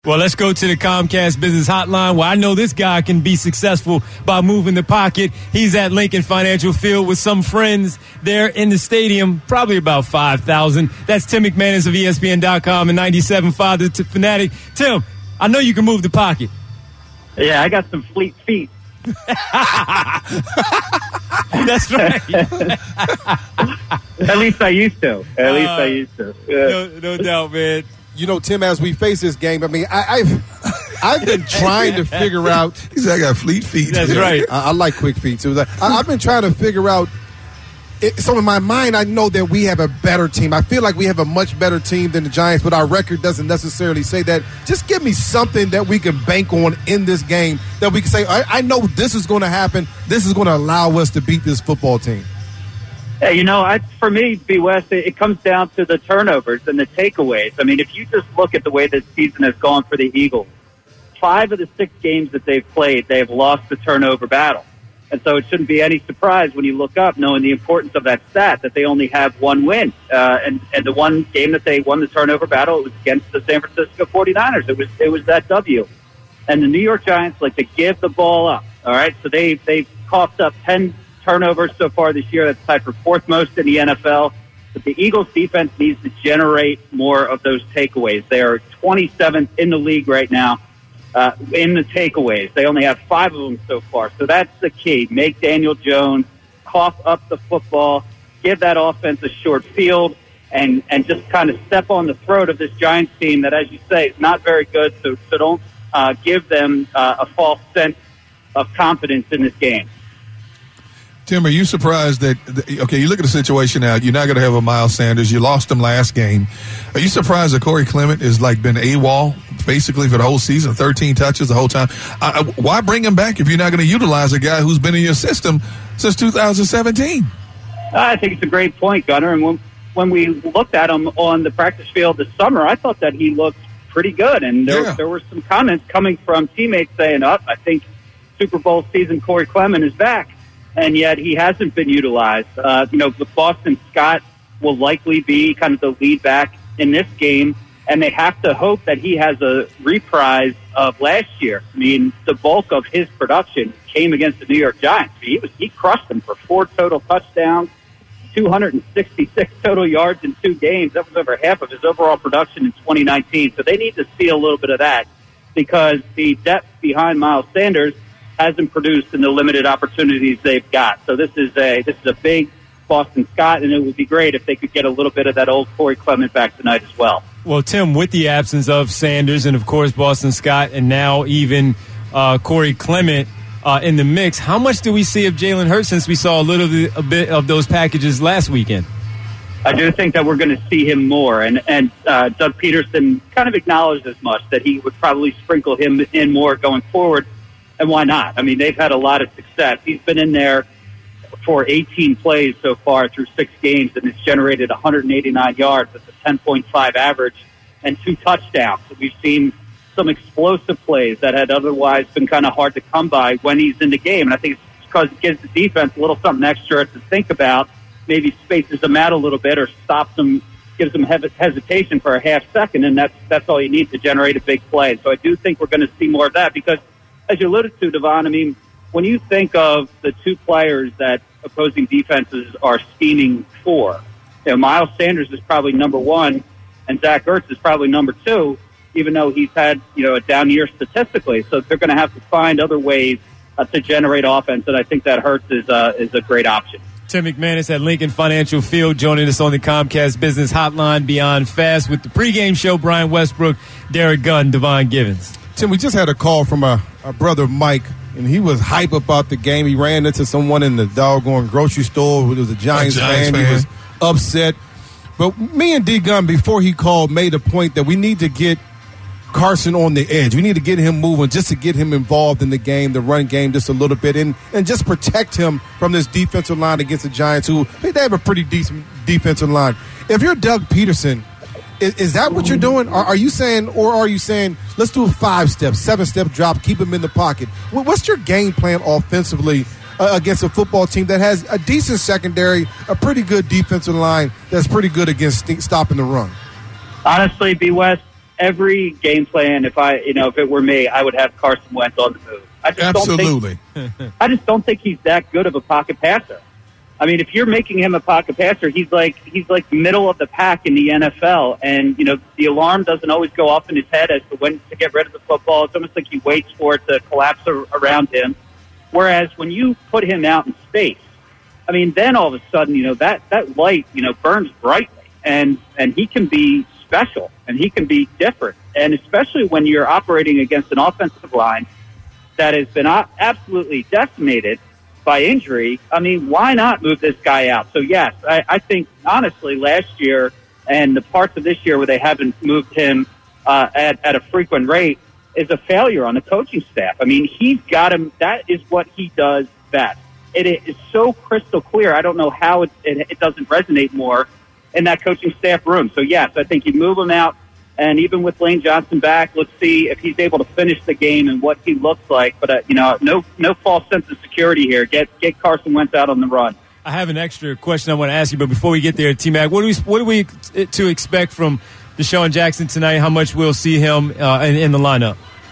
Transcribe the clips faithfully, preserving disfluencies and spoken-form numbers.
Well, let's go to the Comcast Business Hotline where I know this guy can be successful by moving the pocket. He's at Lincoln Financial Field with some friends there in the stadium, probably about five thousand. That's Tim McManus of E S P N dot com and ninety-seven point five The Fanatic. Tim, I know you can move the pocket. Yeah, I got some fleet feet. That's right. At least I used to. At uh, least I used to. Yeah. No, no doubt, man. You know, Tim, as we face this game, I mean, I, I've I've been trying to figure out. He said I got fleet feet. That's right. I, I like quick feet too. I, I've been trying to figure out. It, so in my mind, I know that we have a better team. I feel like we have a much better team than the Giants, but our record doesn't necessarily say that. Just give me something that we can bank on in this game that we can say, I, I know this is going to happen. This is going to allow us to beat this football team. Yeah, you know, I, for me, B. West, it, it comes down to the turnovers and the takeaways. I mean, if you just look at the way this season has gone for the Eagles, five of the six games that they've played, they've lost the turnover battle. And so it shouldn't be any surprise when you look up, knowing the importance of that stat, that they only have one win. Uh, and, and the one game that they won the turnover battle, it was against the San Francisco forty-niners. It was it was that W. And the New York Giants like to give the ball up, all right? So they, they've coughed up ten turnovers so far this year. That's tied for fourth most in the N F L. But the Eagles defense needs to generate more of those takeaways. They are twenty-seventh in the league right now uh, in the takeaways. They only have five of them so far. So that's the key. Make Daniel Jones cough up the football, give that offense a short field, and, and just kind of step on the throat of this Giants team that, as you say, is not very good. So, so don't uh, give them uh, a false sense of confidence in this game. Tim, are you surprised that, okay, you look at the situation now, you're not going to have a Miles Sanders. You lost him last game. Are you surprised that Corey Clement has, like, been AWOL basically for the whole season, thirteen touches the whole time? Uh, why bring him back if you're not going to utilize a guy who's been in your system since two thousand seventeen? I think it's a great point, Gunnar. And when, when we looked at him on the practice field this summer, I thought that he looked pretty good. And there, yeah. there were some comments coming from teammates saying, oh, I think Super Bowl season Corey Clement is back. And yet he hasn't been utilized. Uh, you know, with Boston Scott will likely be kind of the lead back in this game, and they have to hope that he has a reprise of last year. I mean, the bulk of his production came against the New York Giants. He was he crushed them for four total touchdowns, two hundred sixty-six total yards in two games. That was over half of his overall production in twenty nineteen. So they need to see a little bit of that because the depth behind Miles Sanders hasn't produced in the limited opportunities they've got. So this is a this is a big Boston Scott, and it would be great if they could get a little bit of that old Corey Clement back tonight as well. Well, Tim, with the absence of Sanders and, of course, Boston Scott and now even uh, Corey Clement uh, in the mix, how much do we see of Jalen Hurts since we saw a little bit, a bit of those packages last weekend? I do think that we're going to see him more, and, and uh, Doug Peterson kind of acknowledged as much, that he would probably sprinkle him in more going forward. And why not? I mean, they've had a lot of success. He's been in there for eighteen plays so far through six games, and it's generated one hundred eighty-nine yards. That's a ten point five average and two touchdowns. So we've seen some explosive plays that had otherwise been kind of hard to come by when he's in the game. And I think it's because it gives the defense a little something extra to think about, maybe spaces them out a little bit or stops them, gives them hesitation for a half second, and that's, that's all you need to generate a big play. So I do think we're going to see more of that because, as you alluded to, Devon, I mean, when you think of the two players that opposing defenses are scheming for, you know, Miles Sanders is probably number one, and Zach Ertz is probably number two, even though he's had, you know, a down year statistically. So they're going to have to find other ways uh, to generate offense, and I think that Hurts is, uh, is a great option. Tim McManus at Lincoln Financial Field joining us on the Comcast Business Hotline Beyond Fast with the pregame show. Brian Westbrook, Derek Gunn, Devon Givens. Tim, we just had a call from our, our brother Mike, and he was hype about the game. He ran into someone in the doggone grocery store who was a Giants, a Giants fan. fan. He was upset. But me and D. Gunn, before he called, made a point that we need to get Carson on the edge. We need to get him moving just to get him involved in the game, the run game just a little bit, and, and just protect him from this defensive line against the Giants, who they have a pretty decent defensive line. If you're Doug Peterson, Is, is that what you're doing? Are, are you saying, or are you saying, let's do a five-step, seven-step drop, keep him in the pocket? What's your game plan offensively uh, against a football team that has a decent secondary, a pretty good defensive line that's pretty good against st- stopping the run? Honestly, B. West, every game plan, if I, you know, if it were me, I would have Carson Wentz on the move. I just Absolutely. Don't think, I just don't think he's that good of a pocket passer. I mean, if you're making him a pocket passer, he's like he's like middle of the pack in the N F L, and you know the alarm doesn't always go off in his head as to when to get rid of the football. It's almost like he waits for it to collapse around him. Whereas when you put him out in space, I mean, then all of a sudden, you know that that light, you know, burns brightly, and and he can be special, and he can be different, and especially when you're operating against an offensive line that has been absolutely decimated by injury. I mean, why not move this guy out? So, yes, I, I think, honestly, last year and the parts of this year where they haven't moved him uh, at, at a frequent rate is a failure on the coaching staff. I mean, he's got him. That is what he does best. It is so crystal clear. I don't know how it, it, it doesn't resonate more in that coaching staff room. So, yes, I think you move him out. And even with Lane Johnson back, let's see if he's able to finish the game and what he looks like. But, uh, you know, no no false sense of security here. Get get Carson Wentz out on the run. I have an extra question I want to ask you, but before we get there, T-Mac, what do we, what do we to expect from Deshaun Jackson tonight? How much we'll see him uh, in, in the lineup?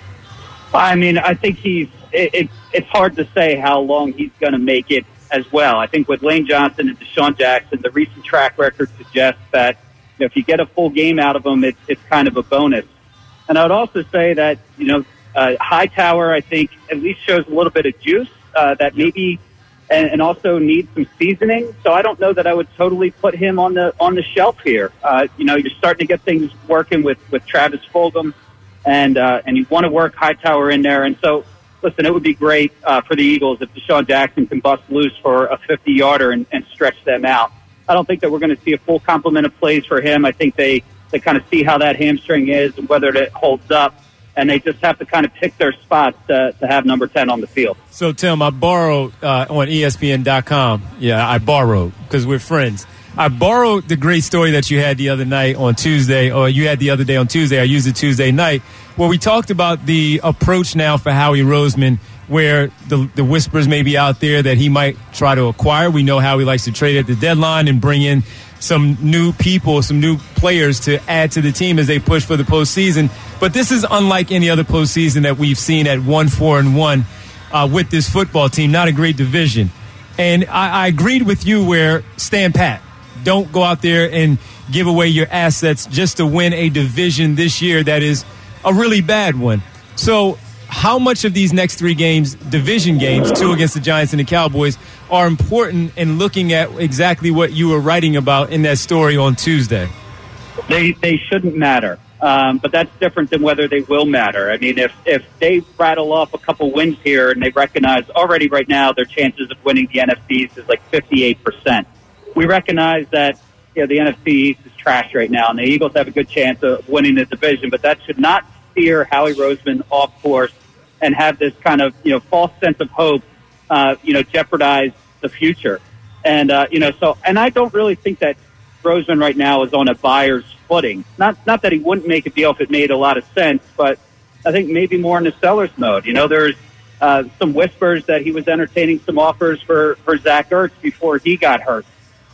I mean, I think he's it, it, it's hard to say how long he's going to make it as well. I think with Lane Johnson and Deshaun Jackson, the recent track record suggests that if you get a full game out of them, it's, it's kind of a bonus. And I would also say that, you know, uh, Hightower, I think, at least shows a little bit of juice uh, that maybe and, and also needs some seasoning. So I don't know that I would totally put him on the on the shelf here. Uh, you know, you're starting to get things working with, with Travis Fulgham, and, uh, and you want to work Hightower in there. And so, listen, it would be great uh, for the Eagles if Deshaun Jackson can bust loose for a fifty-yarder and, and stretch them out. I don't think that we're going to see a full complement of plays for him. I think they, they kind of see how that hamstring is and whether it holds up, and they just have to kind of pick their spots to, to have number ten on the field. So, Tim, I borrowed uh, on E S P N dot com. Yeah, I borrowed because we're friends. I borrowed the great story that you had the other night on Tuesday, or you had the other day on Tuesday. I used it Tuesday night, where we talked about the approach now for Howie Roseman, where the the whispers may be out there that he might try to acquire. We know how he likes to trade at the deadline and bring in some new people, some new players to add to the team as they push for the postseason. But this is unlike any other postseason that we've seen at one, four, and one uh, with this football team. Not a great division. And I, I agreed with you where stand pat. Don't go out there and give away your assets just to win a division this year that is a really bad one. So how much of these next three games, division games, two against the Giants and the Cowboys, are important in looking at exactly what you were writing about in that story on Tuesday? They they shouldn't matter, um, but that's different than whether they will matter. I mean, if, if they rattle off a couple wins here and they recognize already right now their chances of winning the N F C East is like fifty-eight percent. We recognize that you know, the N F C East is trash right now, and the Eagles have a good chance of winning the division, but that should not steer Howie Roseman off course and have this kind of, you know, false sense of hope, uh, you know, jeopardize the future. And, uh, you know, so, and I don't really think that Roseman right now is on a buyer's footing. Not, not that he wouldn't make a deal if it made a lot of sense, but I think maybe more in the seller's mode. You know, there's uh, some whispers that he was entertaining some offers for, for Zach Ertz before he got hurt.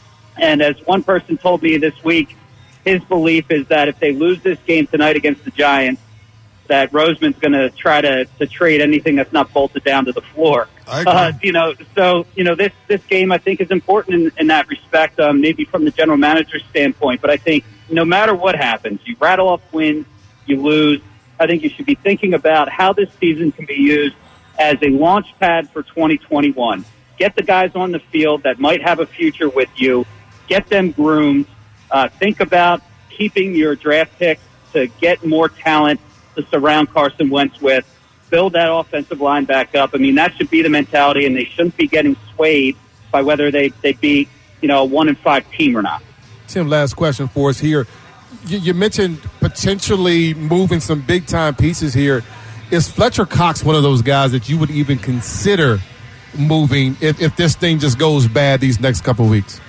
And as one person told me this week, his belief is that if they lose this game tonight against the Giants, that Roseman's going to try to to trade anything that's not bolted down to the floor. I agree. Uh, you know, so you know this this game I think is important in, in that respect, um, maybe from the general manager's standpoint. But I think no matter what happens, you rattle off wins, you lose. I think you should be thinking about how this season can be used as a launch pad for twenty twenty-one. Get the guys on the field that might have a future with you. Get them groomed. Uh, think about keeping your draft picks to get more talent to surround Carson Wentz with. Build that offensive line back up. I mean, that should be the mentality, and they shouldn't be getting swayed by whether they, they beat, you know, a one and five team or not. Tim, last question for us here. You, you mentioned potentially moving some big-time pieces here. Is Fletcher Cox one of those guys that you would even consider moving if, if this thing just goes bad these next couple of weeks?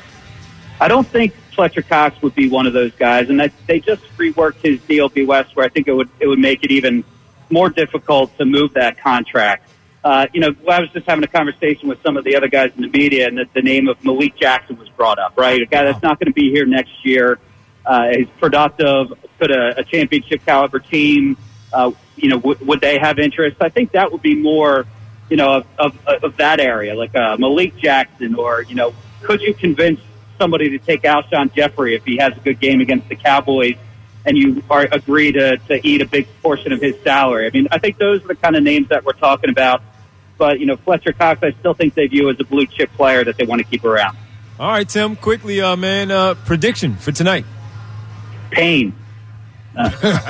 I don't think Fletcher Cox would be one of those guys, and that they just reworked his deal, B. West, where I think it would it would make it even more difficult to move that contract. Uh, you know, I was just having a conversation with some of the other guys in the media, and the, the name of Malik Jackson was brought up, right? A guy that's not going to be here next year. Uh, he's productive. Could a, a championship caliber team, uh, you know, w- would they have interest? I think that would be more, you know, of, of, of that area, like uh, Malik Jackson, or, you know, could you convince somebody to take Alshon Jeffrey if he has a good game against the Cowboys, and you are agree to, to eat a big portion of his salary? I mean, I think those are the kind of names that we're talking about. But, you know, Fletcher Cox, I still think they view as a blue chip player that they want to keep around. All right, Tim, quickly, uh, man, uh, prediction for tonight. Pain. Uh,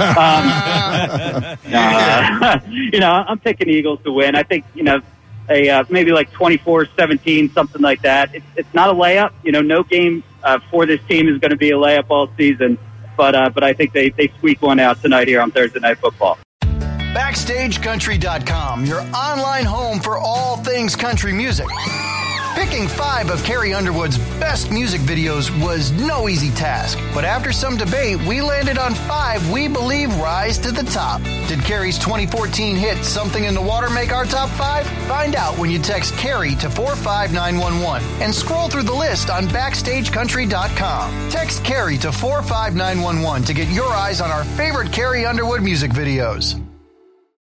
um, uh, you know, I'm picking Eagles to win. I think, you know, a uh, maybe like twenty-four seventeen, something like that. It's, it's not a layup. You know, no game uh, for this team is going to be a layup all season. But uh, but I think they, they squeak one out tonight here on Thursday Night Football. Backstage Country dot com, your online home for all things country music. Picking five of Carrie Underwood's best music videos was no easy task, but after some debate, we landed on five we believe rise to the top. Did Carrie's twenty fourteen hit Something in the Water make our top five? Find out when you text Carrie to four five nine one one and scroll through the list on Backstage Country dot com. Text Carrie to four five nine one one to get your eyes on our favorite Carrie Underwood music videos.